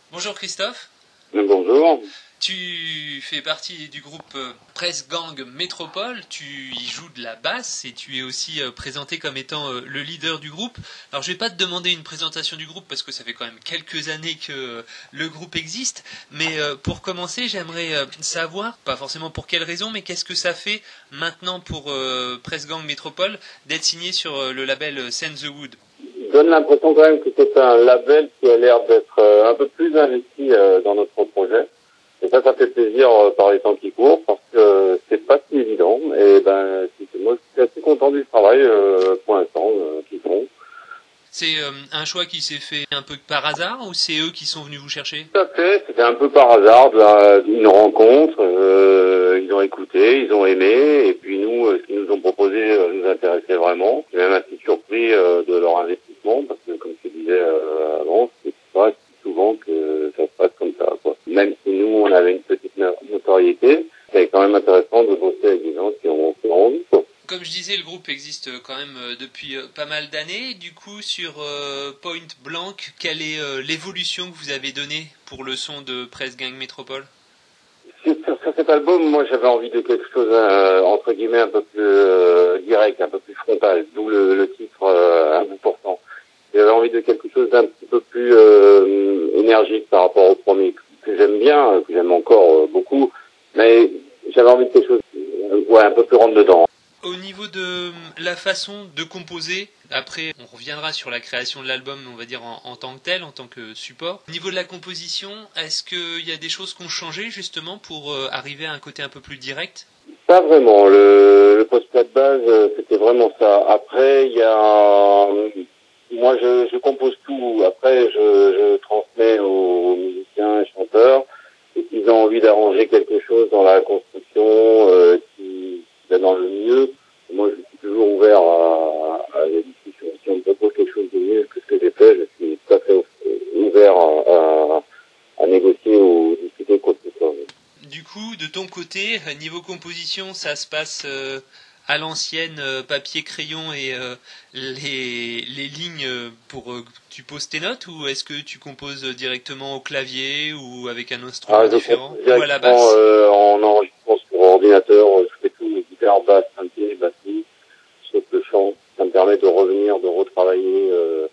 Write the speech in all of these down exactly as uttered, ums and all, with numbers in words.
Bonjour Christophe. Bonjour. Tu fais partie du groupe Press Gang Métropole, tu y joues de la basse et tu es aussi présenté comme étant le leader du groupe. Alors je vais pas te demander une présentation du groupe parce que ça fait quand même quelques années que le groupe existe, mais pour commencer j'aimerais savoir, pas forcément pour quelle raison, mais qu'est-ce que ça fait maintenant pour Press Gang Métropole d'être signé sur le label Send the Wood. Donne l'impression quand même que c'est un label qui a l'air d'être un peu plus investi dans notre projet. Et ça, ça fait plaisir euh, par les temps qui courent, parce que c'est pas si évident. Et ben, moi, je suis assez content du travail euh, pour l'instant euh, qu'ils font. C'est euh, un choix qui s'est fait un peu par hasard, ou c'est eux qui sont venus vous chercher? Tout à fait, c'était un peu par hasard, une rencontre. Euh, ils ont écouté, ils ont aimé, et puis nous, euh, ce qu'ils nous ont proposé euh, nous intéressait vraiment. J'ai même assez surpris euh, de leur investissement, parce que comme je disais euh, avant, c'est pas souvent que ça se passe comme ça, quoi. Même si nous, on avait une petite notoriété, c'est quand même intéressant de bosser avec des gens qui ont, qui ont envie, quoi. Comme je disais, le groupe existe quand même depuis pas mal d'années. Du coup, sur euh, Point Blanc, quelle est euh, l'évolution que vous avez donnée pour le son de Press Gang Métropole? Sur, sur cet album, moi, j'avais envie de quelque chose, euh, entre guillemets, un peu plus euh, direct, un peu plus frontal, d'où le, le titre euh, un bout portant. J'avais envie de quelque chose d'un petit peu plus euh, énergique par rapport au premier, que j'aime bien, que j'aime encore euh, beaucoup, mais j'avais envie de quelque chose euh, ouais, un peu plus rentre dedans. Au niveau de la façon de composer, après on reviendra sur la création de l'album, on va dire en, en tant que tel, en tant que support. Au niveau de la composition, est-ce qu'il y a des choses qui ont changé justement pour euh, arriver à un côté un peu plus direct? Pas vraiment. Le, le postulat de base, c'était vraiment ça. Après, il y a... Moi, je, je compose tout. Après, je, je transmets aux musiciens et chanteurs. Et s'ils ont envie d'arranger quelque chose dans la construction euh, qui va dans le mieux, moi, je suis toujours ouvert à, à la discussion. Si on me propose quelque chose de mieux que ce que j'ai fait, je suis tout à fait ouvert à, à, à négocier ou discuter quoi que ce soit. Du coup, de ton côté, niveau composition, ça se passe euh, à l'ancienne, euh, papier, crayon et euh, les, les lignes pour euh, tu poses tes notes, ou est-ce que tu composes directement au clavier ou avec un instrument ah, différent, ou à la basse? euh, En enregistrement sur ordinateur, je fais tout, guitare, basse, synthé, batterie, sauf le chant. Ça me permet de revenir, de retravailler euh,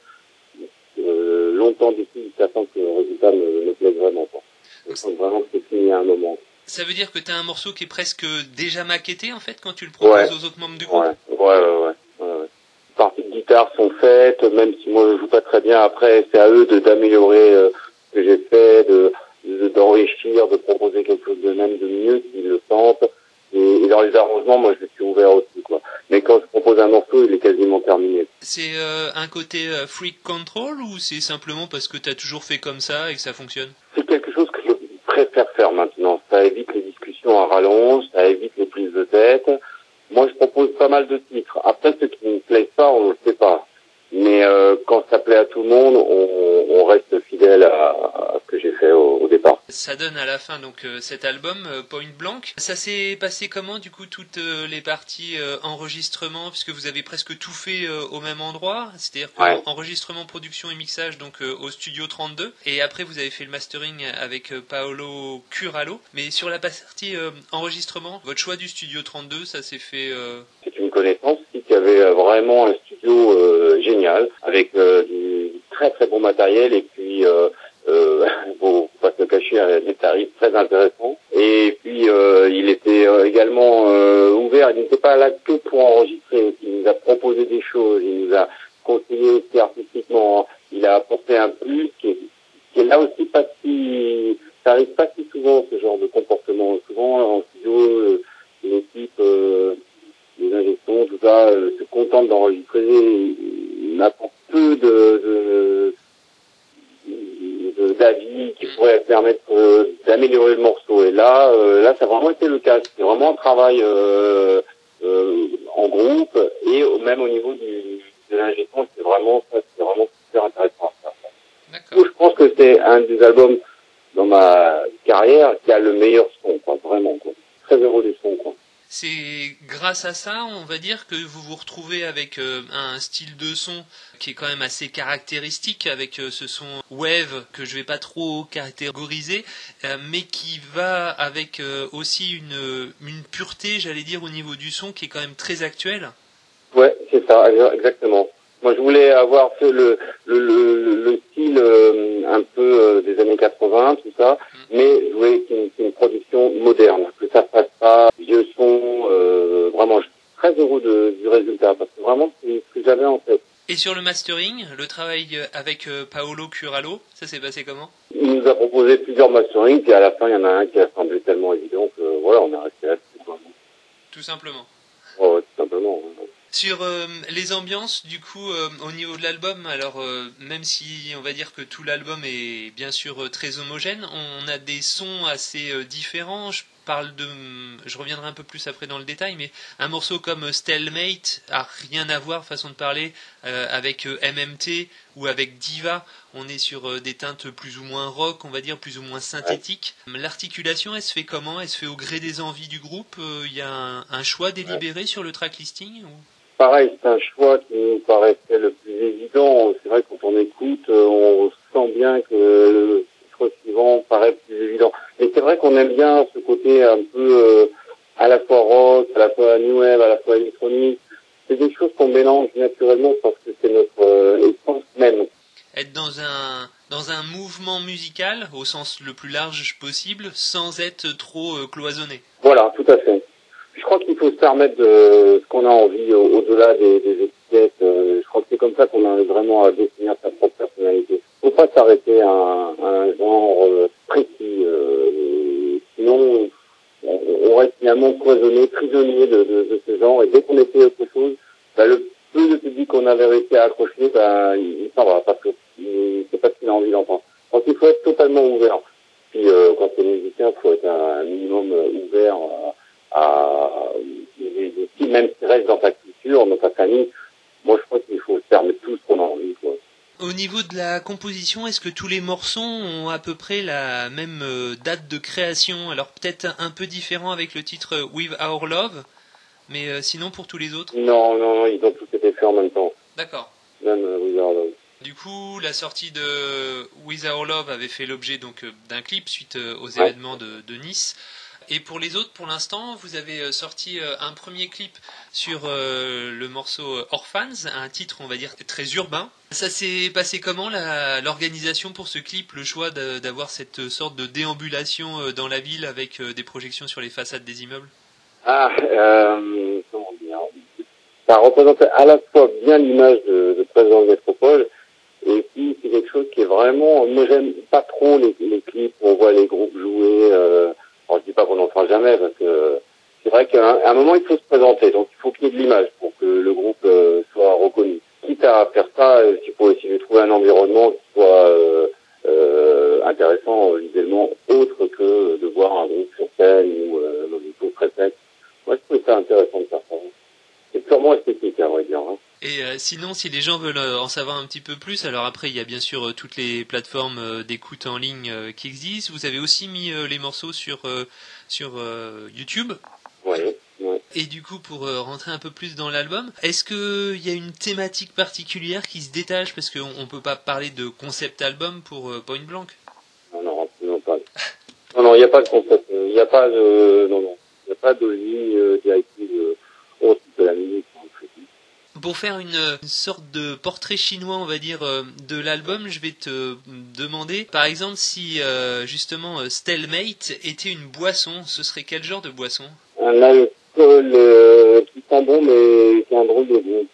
euh, longtemps d'ici, sachant que le résultat me, me plaît vraiment pas. Je sens vraiment que c'est fini à un moment. Ça veut dire que tu as un morceau qui est presque déjà maquetté en fait quand tu le proposes ouais. aux autres membres du groupe? Ouais, ouais, ouais, ouais. ouais, ouais. Les parties de guitare sont faites, même si moi je joue pas très bien. Après, c'est à eux de d'améliorer euh, ce que j'ai fait, de, de d'enrichir, de proposer quelque chose de même de mieux s'ils le sentent. Et, et dans les arrangements, moi je suis ouvert aussi, quoi. Mais quand je propose un morceau, il est quasiment terminé. C'est euh, un côté euh, freak control, ou c'est simplement parce que tu as toujours fait comme ça et que ça fonctionne? C'est quelque chose que je préfère faire maintenant. Ça évite les discussions à rallonge, ça évite les prises de tête. Moi, je propose pas mal de titres. Après, ceux qui ne me plaisent pas, on ne le sait pas. Mais euh, quand ça plaît à tout le monde, on, on reste fidèle à, à ce que j'ai fait au, au départ. Ça donne à la fin donc euh, cet album euh, Point Blanc. Ça s'est passé comment du coup toutes euh, les parties euh, enregistrement, puisque vous avez presque tout fait euh, au même endroit, c'est-à-dire que ouais. enregistrement, production et mixage donc euh, au studio trente-deux, et après vous avez fait le mastering avec euh, Paolo Curalo. Mais sur la partie euh, enregistrement, votre choix du studio trente-deux, ça s'est fait euh... C'est une connaissance qui avait vraiment un studio euh, génial avec euh, du très très bon matériel, et puis euh, euh, faut pas se cacher, des tarifs très intéressants. Et puis euh, il était euh, également euh, ouvert, il n'était pas là que pour enregistrer, il nous a proposé des choses, il nous a conseillé aussi artistiquement, il a apporté un plus qui est, qui est là aussi pas si, ça arrive pas si souvent ce genre de comportement. Souvent en studio, euh, l'équipe euh, les injections, tout ça, euh, se contentent d'enregistrer, il apporte peu de, de, de d'avis qui pourraient permettre euh, d'améliorer le morceau. Et là, euh, là, ça a vraiment été le cas. C'est vraiment un travail euh, euh, en groupe, et même au niveau du, de l'injection, c'est vraiment ça, c'est vraiment super intéressant à faire. Donc, je pense que c'est un des albums dans ma carrière qui a le meilleur son, quoi, vraiment, quoi. Très heureux du son, quoi. C'est grâce à ça, on va dire, que vous vous retrouvez avec euh, un style de son qui est quand même assez caractéristique, avec euh, ce son wave que je vais pas trop catégoriser, euh, mais qui va avec euh, aussi une, une pureté, j'allais dire, au niveau du son qui est quand même très actuelle. Ouais, c'est ça, exactement. Moi, je voulais avoir fait le, le, le, le style euh, un peu euh, des années quatre-vingts, tout ça, mmh. mais je voulais qu'il y ait une, une production moderne, que ça fasse pas vieux son. Euh, vraiment, je suis très heureux de, du résultat, parce que vraiment, c'est ce que j'avais en tête. Et sur le mastering, le travail avec euh, Paolo Curalo, ça s'est passé comment? Il nous a proposé plusieurs masterings, puis à la fin, il y en a un qui a semblé tellement évident que voilà, on est resté là-dessus. Tout simplement. Ouais, ouais, tout simplement. Ouais. Sur euh, les ambiances, du coup, euh, au niveau de l'album, alors euh, même si on va dire que tout l'album est bien sûr euh, très homogène, on a des sons assez euh, différents. Je parle de, je reviendrai un peu plus après dans le détail, mais un morceau comme Stalemate a rien à voir, façon de parler, euh, avec euh, M M T ou avec Diva. On est sur euh, des teintes plus ou moins rock, on va dire, plus ou moins synthétiques. Ouais. L'articulation, elle se fait comment? Elle se fait au gré des envies du groupe? Il euh, y a un, un choix délibéré ouais. sur le track listing ou... Pareil, c'est un choix qui nous paraissait le plus évident. C'est vrai que quand on écoute, on sent bien que le titre suivant paraît plus évident. Mais c'est vrai qu'on aime bien ce côté un peu euh, à la fois rock, à la fois new wave, à la fois électronique. C'est des choses qu'on mélange naturellement parce que c'est notre euh, essence même. Être dans un dans un mouvement musical au sens le plus large possible, sans être trop euh, cloisonné. Voilà, tout à fait. Je crois qu'il faut se permettre de ce qu'on a envie au- au-delà des, des étiquettes. Euh, je crois que c'est comme ça qu'on arrive vraiment à définir sa propre personnalité. Il ne faut pas s'arrêter à un, à un genre euh, précis. Euh, sinon, on, on reste finalement cloisonné, prisonnier de, de, de ce genre. Et dès qu'on essaie autre chose, bah, le peu de public qu'on avait réussi à accrocher, bah, il, il s'en va parce que il, c'est pas ce qu'il a envie d'entendre. Donc il faut être totalement ouvert. Puis euh, quand c'est musicien, il faut être un, un minimum ouvert. Euh, à des styles même qui restent dans ta culture, dans ta famille. Moi, je crois qu'il faut se permettre tout ce qu'on a envie, quoi. Au niveau de la composition, est-ce que tous les morceaux ont à peu près la même euh, date de création? Alors peut-être un peu différent avec le titre With Our Love, mais euh, sinon pour tous les autres? Non, non, non, ils ont tous été faits en même temps. D'accord. Même euh, With Our Love. Du coup, la sortie de With Our Love avait fait l'objet donc d'un clip suite aux ouais. événements de, de Nice. Et pour les autres, pour l'instant, vous avez sorti un premier clip sur euh, le morceau Orphans, un titre, on va dire, très urbain. Ça s'est passé comment, la, l'organisation pour ce clip, le choix de, d'avoir cette sorte de déambulation dans la ville avec des projections sur les façades des immeubles? Ah, euh, comment dire, ça représentait à la fois bien l'image de, de Président de Métropole, et puis c'est quelque chose qui est vraiment... Moi, j'aime pas trop les, les clips où on voit les groupes jouer... Euh, Alors, je dis pas qu'on n'en fera jamais, parce que c'est vrai qu'à un moment, il faut se présenter. Donc, il faut qu'il y ait de l'image pour que le groupe euh, soit reconnu. Quitte à faire ça, euh, il faut essayer de trouver un environnement qui soit euh, euh, intéressant, visuellement, autre que de voir un groupe sur scène ou euh, dans une chose très sec. Moi, je trouve ça intéressant de faire ça. C'est purement esthétique, à vrai dire. Hein. Et euh, sinon, si les gens veulent euh, en savoir un petit peu plus, alors après, il y a bien sûr euh, toutes les plateformes euh, d'écoute en ligne euh, qui existent. Vous avez aussi mis euh, les morceaux sur, euh, sur euh, YouTube. Oui. Ouais. Et du coup, pour euh, rentrer un peu plus dans l'album, est-ce qu'il y a une thématique particulière qui se détache? Parce qu'on ne peut pas parler de concept album pour euh, Point Blank. Non, non, absolument pas. Non, non, il n'y a pas de concept. Il n'y a pas de... Non, non. Il n'y a pas de ligne euh, directive euh, au type de la musique. Pour faire une, une sorte de portrait chinois, on va dire, euh, de l'album, je vais te demander, par exemple, si euh, justement euh, Stalemate était une boisson, ce serait quel genre de boisson? Un alcool euh, qui sent bon, mais qui a un drôle de goût.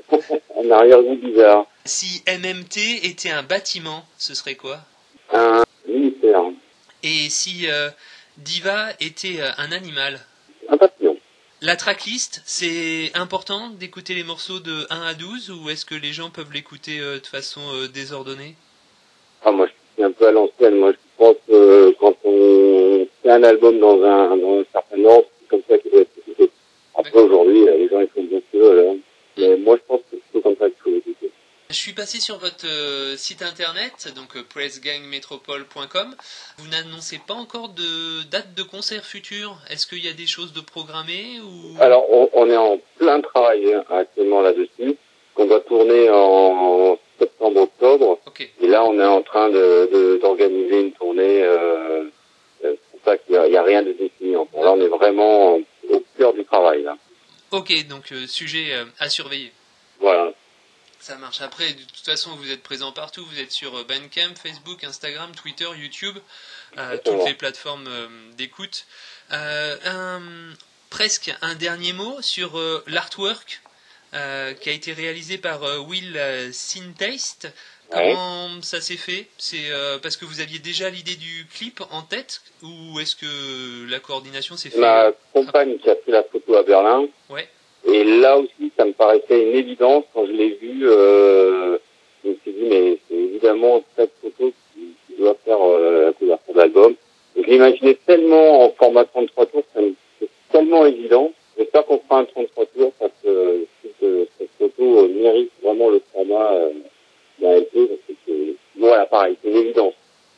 Un arrière-goût bizarre. Si M M T était un bâtiment, ce serait quoi? Un ministère. Et si euh, Diva était euh, un animal? Un papillon. La tracklist, c'est important d'écouter les morceaux de un à douze ou est-ce que les gens peuvent l'écouter euh, de façon euh, désordonnée? Ah, moi, je suis un peu à l'ancienne. Moi, je pense que euh, quand on fait un album dans un, dans un certain ordre, c'est comme ça qu'il doit être écouté. Après, aujourd'hui, les gens, ils font bien ce qu'ils veulent. Hein. Mais moi, je pense que c'est plutôt comme ça qu'il faut l'écouter. Je suis passé sur votre euh, site internet, donc euh, press gang metropole point com. Vous n'annoncez pas encore de date de concert future. Est-ce qu'il y a des choses de programmées ou... Alors, on, on est en plein travail hein, actuellement là-dessus. On va tourner en septembre-octobre. Ok. Et là, on est en train de, de, d'organiser une tournée. Euh, c'est pour ça qu'il n'y a, a rien de défini encore. Là, on est vraiment au cœur du travail. Là. Ok, donc euh, sujet euh, à surveiller. Voilà. Ça marche. Après, de toute façon, vous êtes présent partout. Vous êtes sur Bandcamp, Facebook, Instagram, Twitter, YouTube, euh, toutes les plateformes euh, d'écoute. Euh, un, presque un dernier mot sur euh, l'artwork euh, qui a été réalisé par euh, Will euh, Syntaste. Comment ouais. ça s'est fait? C'est euh, parce que vous aviez déjà l'idée du clip en tête ou est-ce que la coordination s'est faite? Ma compagne qui a pris la photo à Berlin. Ouais. Et là aussi, ça me paraissait une évidence quand je l'ai vu. Euh, je me suis dit, mais c'est évidemment cette photo qui, qui doit faire euh, la couverture de l'album. Et je l'imaginais tellement en format trente-trois tours, ça me, c'est tellement évident. J'espère qu'on fera un trente-trois tours parce que cette, cette photo euh, mérite vraiment le format euh, d'un L P. Parce que c'est, voilà, pareil, c'est une évidence.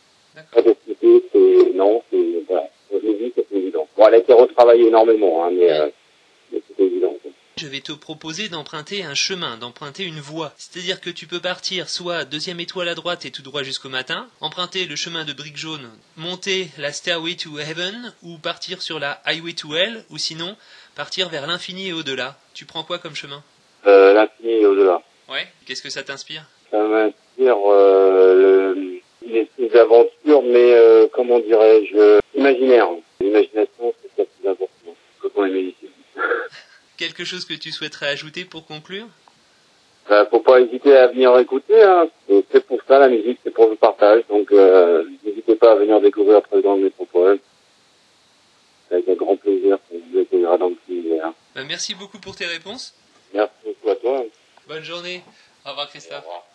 Pas d'expliquer, c'est, non, c'est, voilà. Je l'ai vu, c'est une évidence. Bon, elle a été retravaillée énormément, hein, mais, euh, mais c'est évident. Je vais te proposer d'emprunter un chemin, d'emprunter une voie. C'est-à-dire que tu peux partir soit deuxième étoile à droite et tout droit jusqu'au matin, emprunter le chemin de briques jaunes, monter la Stairway to Heaven, ou partir sur la Highway to Hell, ou sinon partir vers l'infini et au-delà. Tu prends quoi comme chemin? euh, L'infini et au-delà. Ouais. Qu'est-ce que ça t'inspire? Ça m'inspire euh, le, les aventures, mais euh, comment dirais-je, imaginaire. L'imagination, c'est ça plus important quand on est musicien. Quelque chose que tu souhaiterais ajouter pour conclure? Euh, faut pas hésiter à venir écouter. Hein. C'est pour ça la musique, c'est pour le partage. Donc euh, n'hésitez pas à venir découvrir Press Gang Métropole. Avec un grand plaisir qu'on vous accueillera dans le univers. Bah, merci beaucoup pour tes réponses. Merci beaucoup à toi. Bonne journée. Au revoir Christophe. Au revoir.